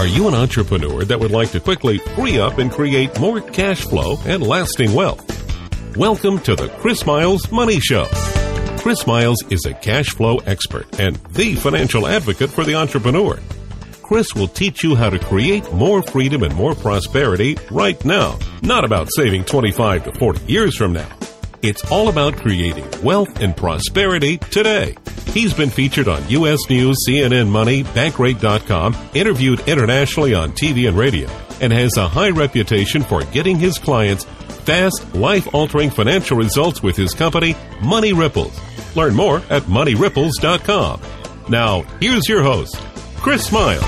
Are you an entrepreneur that would like to quickly free up and create more cash flow and lasting wealth? Welcome to the Chris Miles Money Show. Chris Miles is a cash flow expert and the financial advocate for the entrepreneur. Chris will teach you how to create more freedom and more prosperity right now, not about saving 25 to 40 years from now. It's all about creating wealth and prosperity today. He's been featured on U.S. News, CNN Money, Bankrate.com, interviewed internationally on TV and radio, and has a high reputation for getting his clients fast, life-altering financial results with his company, Money Ripples. Learn more at MoneyRipples.com. Now, here's your host, Chris Miles.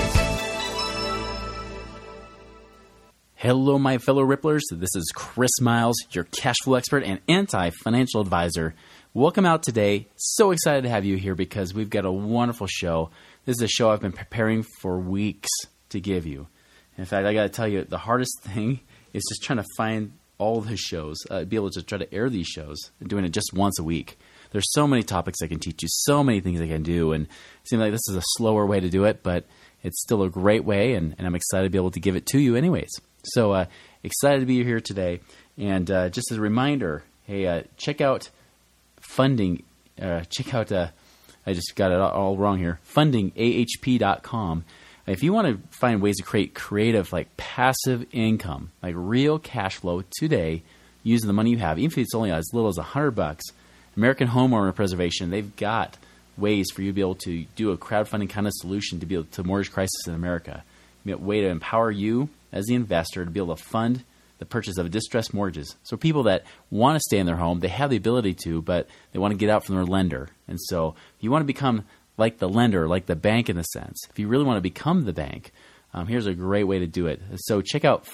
Hello, my fellow Ripplers. This is Chris Miles, your cash flow expert and anti-financial advisor. Welcome out today. So excited to have you here because we've got a wonderful show. This is a show I've been preparing for weeks to give you. In fact, I got to tell you, the hardest thing is just trying to find all the shows, be able to try to air these shows, and doing it just once a week. There's so many topics I can teach you, so many things I can do, and it seems like this is a slower way to do it, but it's still a great way, and I'm excited to be able to give it to you anyways. So excited to be here today. And just as a reminder, hey, check out funding. I just got it all wrong here. Fundingahp.com. If you want to find ways to create creative, like passive income, like real cash flow today, using the money you have, even if it's only as little as $100, American Homeowner Preservation, they've got ways for you to be able to do a crowdfunding kind of solution to be able to mortgage crisis in America. A way to empower you as the investor to be able to fund the purchase of distressed mortgages. So people that want to stay in their home, they have the ability to, but they want to get out from their lender. And so if you want to become like the lender, like the bank in a sense, if you really want to become the bank, here's a great way to do it. So check out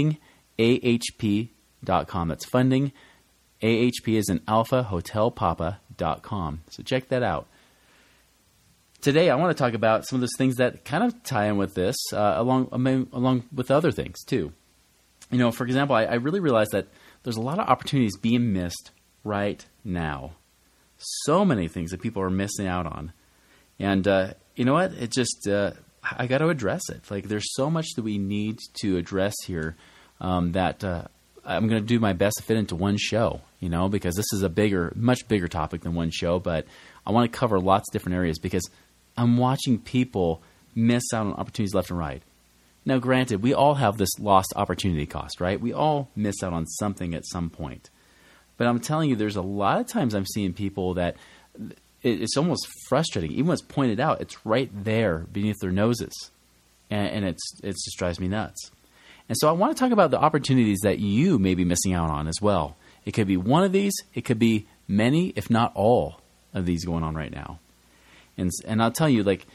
fundingahp.com. That's funding, AHP is in Alpha Hotel Papa.com. So check that out. Today, I want to talk about some of those things that kind of tie in with this, along with other things too. You know, for example, I really realized that there's a lot of opportunities being missed right now. So many things that people are missing out on, and you know what? It just I got to address it. Like, there's so much that we need to address here that I'm going to do my best to fit into one show. You know, because this is a much bigger topic than one show, but I want to cover lots of different areas because I'm watching people miss out on opportunities left and right. Now, granted, we all have this lost opportunity cost, right? We all miss out on something at some point. But I'm telling you, there's a lot of times I'm seeing people that it's almost frustrating. Even when it's pointed out, it's right there beneath their noses. And it just drives me nuts. And so I want to talk about the opportunities that you may be missing out on as well. It could be one of these. It could be many, if not all, of these going on right now. And I'll tell you, like,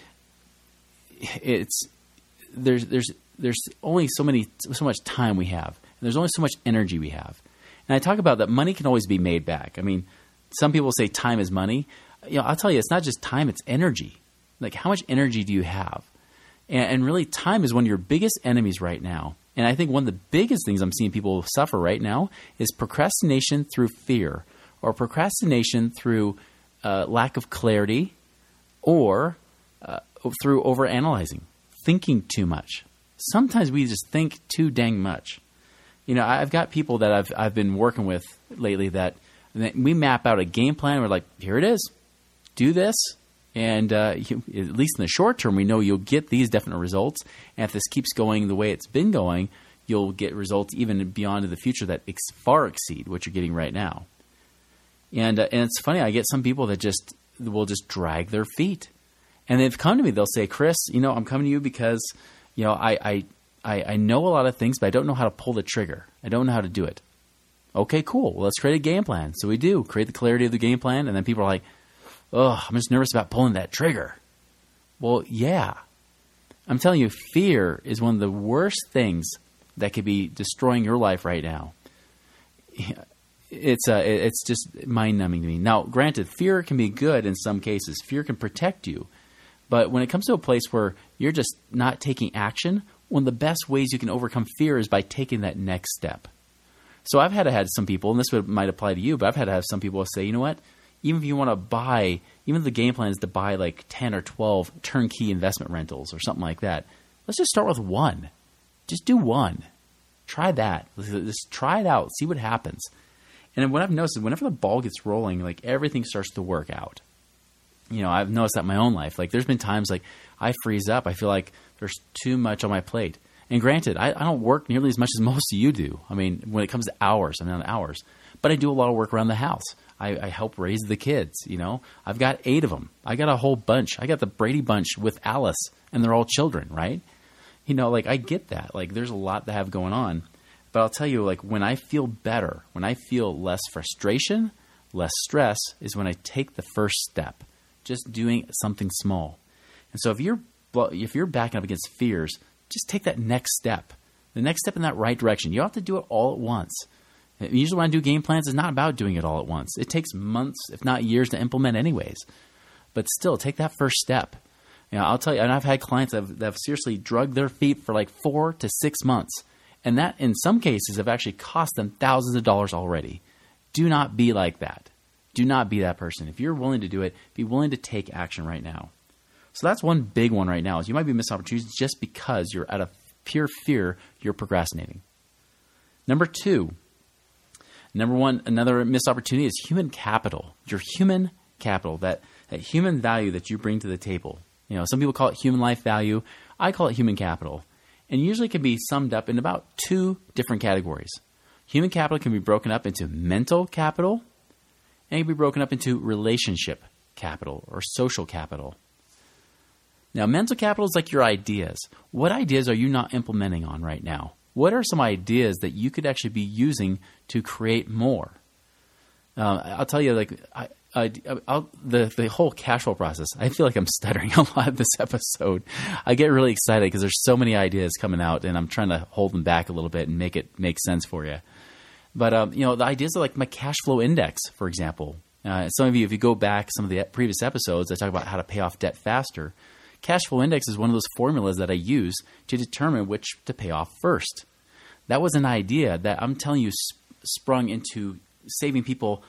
there's only so much time we have, and there's only so much energy we have. And I talk about that money can always be made back. I mean, some people say time is money. You know, I'll tell you, it's not just time; it's energy. Like, how much energy do you have? And really, time is one of your biggest enemies right now. And I think one of the biggest things I'm seeing people suffer right now is procrastination through fear, or procrastination through lack of clarity, or through overanalyzing, thinking too much. Sometimes we just think too dang much. You know, I've got people that I've been working with lately that we map out a game plan. We're like, here it is, do this, and at least in the short term, we know you'll get these definite results. And if this keeps going the way it's been going, you'll get results even beyond in the future that far exceed what you're getting right now. And it's funny, I get some people that will just drag their feet. And they've come to me, they'll say, Chris, you know, I'm coming to you because, you know, I know a lot of things, but I don't know how to pull the trigger. I don't know how to do it. Okay, cool. Well, let's create a game plan. So we do create the clarity of the game plan. And then people are like, oh, I'm just nervous about pulling that trigger. Well, yeah. I'm telling you, fear is one of the worst things that could be destroying your life right now. It's just mind-numbing to me. Now, granted, fear can be good in some cases. Fear can protect you. But when it comes to a place where you're just not taking action, one of the best ways you can overcome fear is by taking that next step. So I've had to have some people, and this might apply to you, but I've had to have some people say, you know what? Even if you want to buy, even if the game plan is to buy like 10 or 12 turnkey investment rentals or something like that, Let's just start with one. Just do one. Try that. Just try it out. See what happens. And then what I've noticed is whenever the ball gets rolling, like everything starts to work out. You know, I've noticed that in my own life. Like there's been times like I freeze up. I feel like there's too much on my plate. And granted, I don't work nearly as much as most of you do. I mean, when it comes to hours, I'm on hours. But I do a lot of work around the house. I help raise the kids, you know. I've got 8 of them. I got a whole bunch. I got the Brady Bunch with Alice, and they're all children, right? You know, like I get that. Like there's a lot to have going on. But I'll tell you, like when I feel better, when I feel less frustration, less stress, is when I take the first step, just doing something small. And so if you're backing up against fears, just take that next step, the next step in that right direction. You don't have to do it all at once. Usually when I do game plans, it's not about doing it all at once. It takes months, if not years, to implement anyways. But still, take that first step. You know, I'll tell you, and I've had clients that have seriously drugged their feet for like 4 to 6 months. And that, in some cases, have actually cost them thousands of dollars already. Do not be like that. Do not be that person. If you're willing to do it, be willing to take action right now. So that's one big one right now is you might be missing opportunities just because you're out of pure fear you're procrastinating. Number one, another missed opportunity is human capital. Your human capital, that human value that you bring to the table. You know, some people call it human life value. I call it human capital. And usually it can be summed up in about 2 different categories. Human capital can be broken up into mental capital and it can be broken up into relationship capital or social capital. Now, mental capital is like your ideas. What ideas are you not implementing on right now? What are some ideas that you could actually be using to create more? I'll tell you, like the whole cash flow process. I feel like I'm stuttering a lot this episode. I get really excited because there's so many ideas coming out, and I'm trying to hold them back a little bit and make it make sense for you. But you know, the ideas are like my cash flow index, for example. Some of you, if you go back some of the previous episodes, I talk about how to pay off debt faster. Cash flow index is one of those formulas that I use to determine which to pay off first. That was an idea that I'm telling you sprung into saving people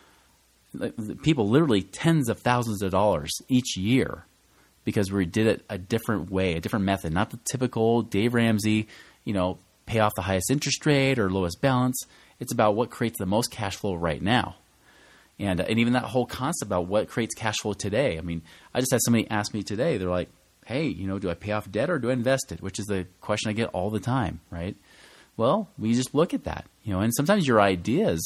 literally tens of thousands of dollars each year because we did it a different way, a different method, not the typical Dave Ramsey, you know, pay off the highest interest rate or lowest balance. It's about what creates the most cash flow right now. And even that whole concept about what creates cash flow today. I mean, I just had somebody ask me today, they're like, hey, you know, do I pay off debt or do I invest it? Which is the question I get all the time, right? Well, we just look at that, you know, and sometimes your ideas,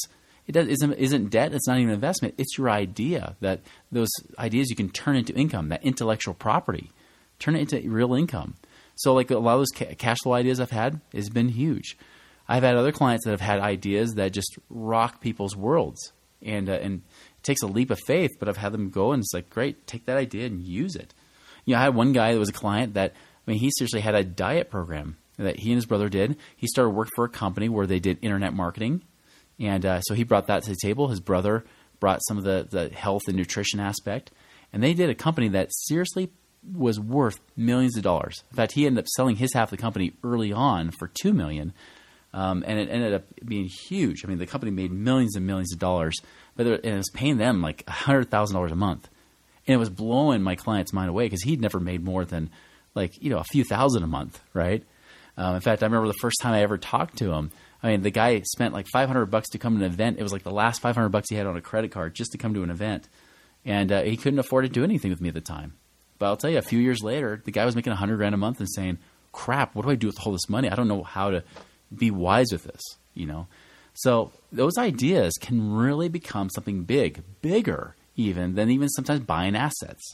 isn't debt, it's not even an investment. It's your idea that those ideas you can turn into income, that intellectual property, turn it into real income. So like a lot of those cash flow ideas I've had has been huge. I've had other clients that have had ideas that just rock people's worlds. And it takes a leap of faith, but I've had them go and it's like, great, take that idea and use it. You know, I had one guy that was a client that, I mean, he seriously had a diet program that he and his brother did. He started work for a company where they did internet marketing. And so he brought that to the table. His brother brought some of the health and nutrition aspect. And they did a company that seriously was worth millions of dollars. In fact, he ended up selling his half of the company early on for $2 million. And it ended up being huge. I mean, the company made millions and millions of dollars, but it was paying them like $100,000 a month. And it was blowing my client's mind away because he'd never made more than like, you know, a few thousand a month, right? In fact, I remember the first time I ever talked to him, I mean, the guy spent like $500 to come to an event. It was like the last $500 he had on a credit card just to come to an event. And he couldn't afford to do anything with me at the time. But I'll tell you, a few years later, the guy was making $100,000 a month and saying, crap, what do I do with all this money? I don't know how to be wise with this, you know? So those ideas can really become something big, bigger even than even sometimes buying assets.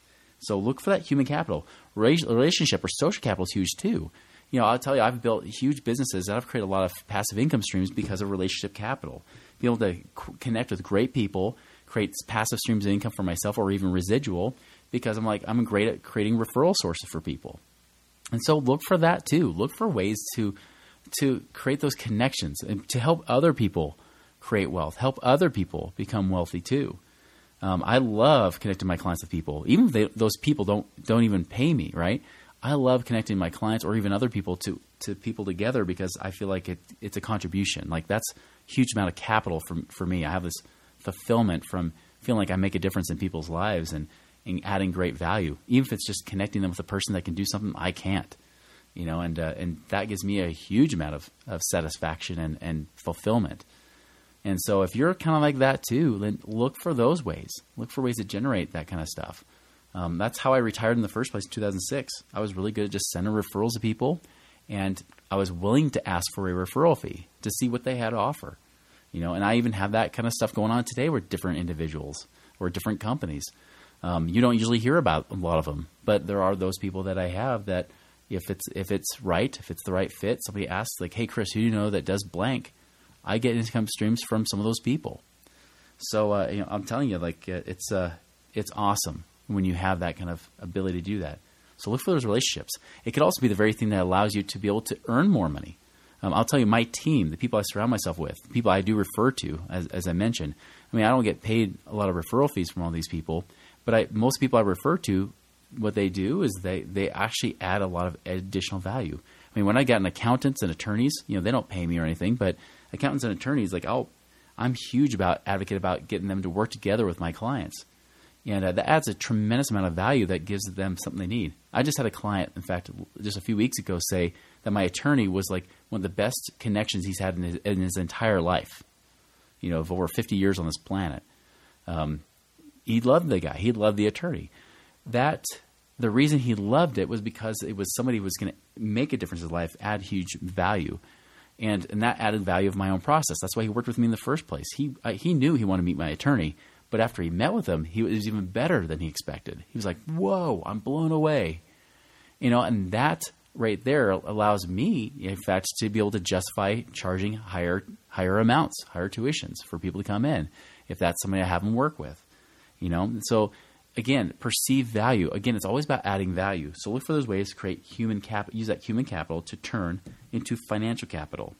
So look for that human capital. Relationship or social capital is huge too. You know, I'll tell you, I've built huge businesses and I've created a lot of passive income streams because of relationship capital. Be able to connect with great people, create passive streams of income for myself or even residual because I'm great at creating referral sources for people. And so look for that too. Look for ways to create those connections and to help other people create wealth, help other people become wealthy too. I love connecting my clients with people, even if those people don't even pay me, right? I love connecting my clients or even other people to people together because I feel like it's a contribution. Like that's a huge amount of capital for me. I have this fulfillment from feeling like I make a difference in people's lives and adding great value, even if it's just connecting them with a person that can do something I can't. and that gives me a huge amount of satisfaction and fulfillment. And so if you're kind of like that too, then look for those ways. Look for ways to generate that kind of stuff. That's how I retired in the first place in 2006. I was really good at just sending referrals to people, and I was willing to ask for a referral fee to see what they had to offer. And I even have that kind of stuff going on today with different individuals or different companies. You don't usually hear about a lot of them, but there are those people that I have that if it's right, if it's the right fit, somebody asks like, hey, Chris, who do you know that does blank? I get income streams from some of those people. So, I'm telling you, like, it's awesome when you have that kind of ability to do that. So look for those relationships. It could also be the very thing that allows you to be able to earn more money. I'll tell you, my team, the people I surround myself with, the people I do refer to, as I mentioned, I mean, I don't get paid a lot of referral fees from all these people, but most people I refer to, what they do is they actually add a lot of additional value. I mean, when I got accountants and attorneys, they don't pay me or anything, but accountants and attorneys, like, I'm huge about advocate about getting them to work together with my clients. And that adds a tremendous amount of value that gives them something they need. I just had a client, in fact, just a few weeks ago say that my attorney was like one of the best connections he's had in his entire life, of over 50 years on this planet. He loved the guy. He loved the attorney. The reason he loved it was because it was somebody who was going to make a difference in his life, add huge value. And that added value of my own process. That's why he worked with me in the first place. He knew he wanted to meet my attorney, but after he met with him, he was even better than he expected. He was like, whoa, I'm blown away. And that right there allows me, in fact, to be able to justify charging higher amounts, higher tuitions for people to come in, if that's somebody I have them work with. So again, perceived value. Again, it's always about adding value. So look for those ways to create human capital, use that human capital to turn into financial capital.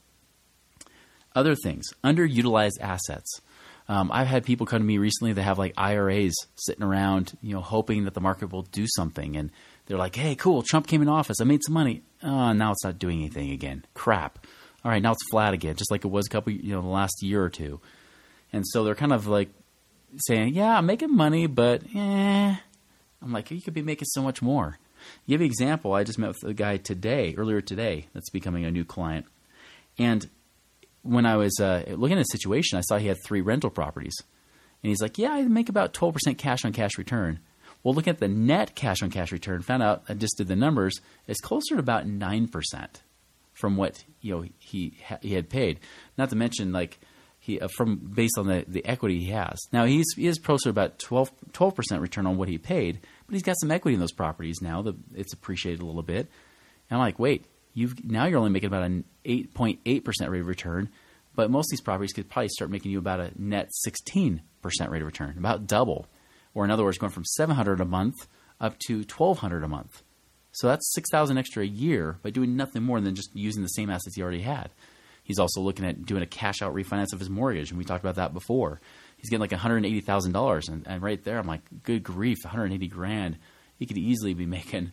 Other things, underutilized assets. I've had people come to me recently that have like IRAs sitting around, hoping that the market will do something. And they're like, hey, cool, Trump came in office. I made some money. Oh, now it's not doing anything again. Crap. All right, now it's flat again, just like it was the last year or two. And so they're kind of like saying, yeah, I'm making money, but I'm like, you could be making so much more. Give you an example. I just met with a guy earlier today, that's becoming a new client. And when I was looking at a situation, I saw he had 3 rental properties. And he's like, yeah, I make about 12% cash on cash return. Well, looking at the net cash on cash return, found out, I just did the numbers, it's closer to about 9% from what he had paid. Not to mention, like, based on the equity he has. Now, he is closer to about 12% return on what he paid, but he's got some equity in those properties now. It's appreciated a little bit. And I'm like, wait, now you're only making about an 8.8% rate of return, but most of these properties could probably start making you about a net 16% rate of return, about double. Or in other words, going from $700 a month up to $1,200 a month. So that's $6,000 extra a year by doing nothing more than just using the same assets he already had. He's also looking at doing a cash-out refinance of his mortgage, and we talked about that before. He's getting like $180,000, and right there, I'm like, good grief, $180,000. He could easily be making,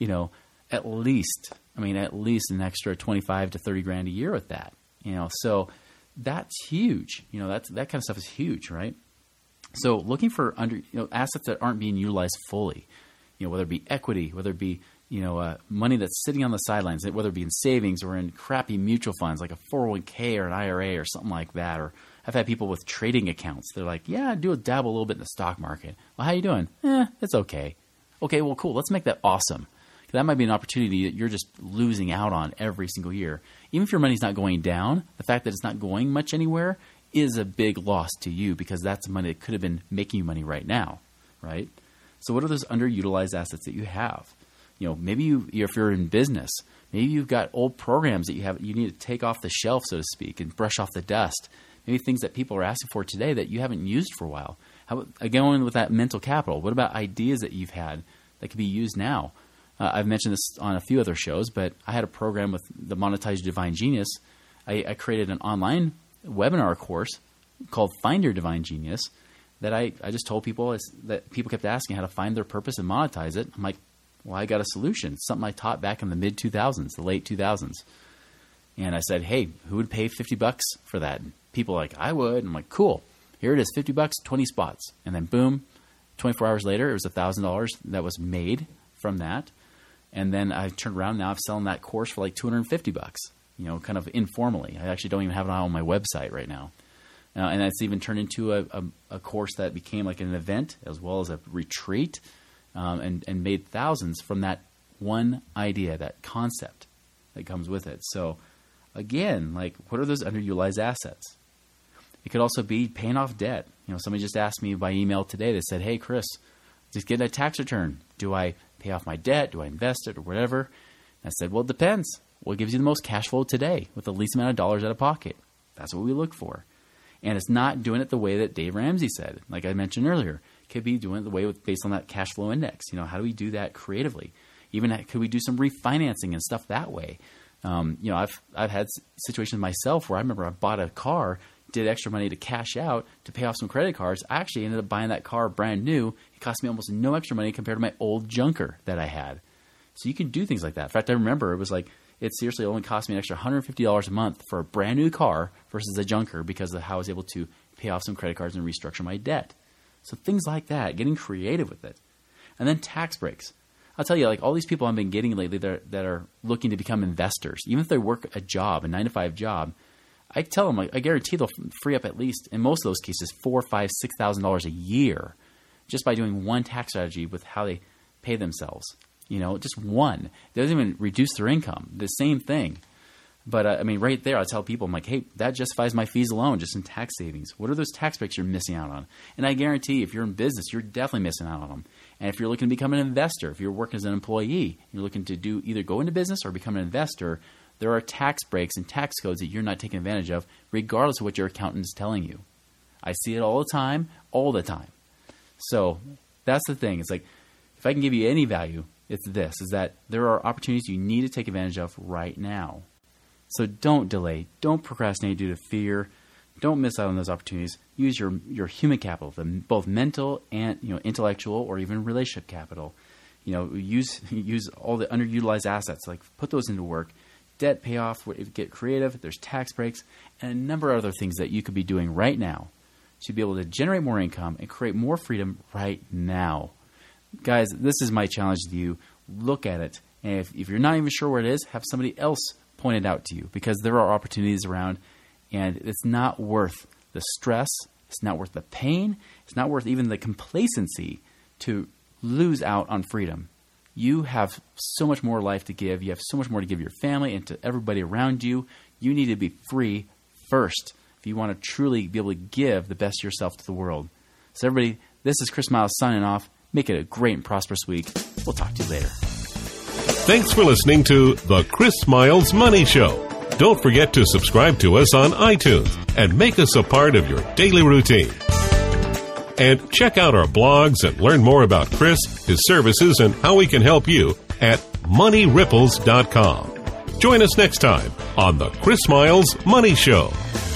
at least an extra $25,000 to $30,000 a year with that. So that's huge. That kind of stuff is huge, right? So looking for assets that aren't being utilized fully, whether it be equity, whether it be money that's sitting on the sidelines, whether it be in savings or in crappy mutual funds like a 401k or an IRA or something like that. Or I've had people with trading accounts. They're like, yeah, I dabble a little bit in the stock market. Well, how you doing? It's okay. Okay, well, cool. Let's make that awesome. That might be an opportunity that you're just losing out on every single year. Even if your money's not going down, the fact that it's not going much anywhere is a big loss to you because that's money that could have been making you money right now, right? So what are those underutilized assets that you have? Maybe if you're in business, maybe you've got old programs that you need to take off the shelf, so to speak, and brush off the dust. Maybe things that people are asking for today that you haven't used for a while. How about, again, with that mental capital, what about ideas that you've had that could be used now? I've mentioned this on a few other shows, but I had a program with the Monetize Your Divine Genius. I created an online webinar course called Find Your Divine Genius that I just told people that people kept asking how to find their purpose and monetize it. I'm like, well, I got a solution. Something I taught back in the mid-2000s, the late 2000s. And I said, hey, who would pay $50 for that? And people were like, I would. And I'm like, cool. Here it is, $50, 20 spots. And then boom, 24 hours later, it was $1,000 that was made from that. And then I turned around. Now I'm selling that course for like $250, kind of informally. I actually don't even have it on my website right now. And that's even turned into a course that became like an event as well as a retreat, and made thousands from that one idea, that concept that comes with it. So again, like, what are those underutilized assets? It could also be paying off debt. Somebody just asked me by email today. They said, "Hey, Chris, just getting a tax return. Do I pay off my debt? Do I invest it or whatever?" And I said, well, it depends. What gives you the most cash flow today with the least amount of dollars out of pocket? That's what we look for. And it's not doing it the way that Dave Ramsey said. Like I mentioned earlier, it could be doing it the way based on that cash flow index. How do we do that creatively? Even could we do some refinancing and stuff that way? I've had situations myself where I remember I bought a car, did extra money to cash out to pay off some credit cards. I actually ended up buying that car brand new. It cost me almost no extra money compared to my old junker that I had. So you can do things like that. In fact, I remember it was like, it seriously only cost me an extra $150 a month for a brand new car versus a junker because of how I was able to pay off some credit cards and restructure my debt. So things like that, getting creative with it. And then tax breaks. I'll tell you, like all these people I've been getting lately that are looking to become investors, even if they work a 9-to-5 job, I tell them, I guarantee they'll free up at least, in most of those cases, $4,000, $5,000, $6,000 a year just by doing one tax strategy with how they pay themselves. Just one. It doesn't even reduce their income. The same thing. But right there, I tell people, I'm like, hey, that justifies my fees alone, just in tax savings. What are those tax breaks you're missing out on? And I guarantee if you're in business, you're definitely missing out on them. And if you're looking to become an investor, if you're working as an employee, you're looking to either go into business or become an investor, there are tax breaks and tax codes that you're not taking advantage of, regardless of what your accountant is telling you. I see it all the time. So that's the thing. It's like, if I can give you any value, it's this, is that there are opportunities you need to take advantage of right now. So don't delay. Don't procrastinate due to fear. Don't miss out on those opportunities. Use your human capital, both mental and intellectual or even relationship capital. Use all the underutilized assets. Like put those into work. Debt payoff, get creative. There's tax breaks and a number of other things that you could be doing right now to be able to generate more income and create more freedom right now. Guys, this is my challenge to you. Look at it. And if you're not even sure where it is, have somebody else point it out to you, because there are opportunities around, and it's not worth the stress. It's not worth the pain. It's not worth even the complacency to lose out on freedom. You have so much more life to give. You have so much more to give your family and to everybody around you. You need to be free first if you want to truly be able to give the best of yourself to the world. So everybody, this is Chris Miles signing off. Make it a great and prosperous week. We'll talk to you later. Thanks for listening to The Chris Miles Money Show. Don't forget to subscribe to us on iTunes and make us a part of your daily routine. And check out our blogs and learn more about Chris, his services, and how we can help you at moneyripples.com. Join us next time on The Chris Miles Money Show.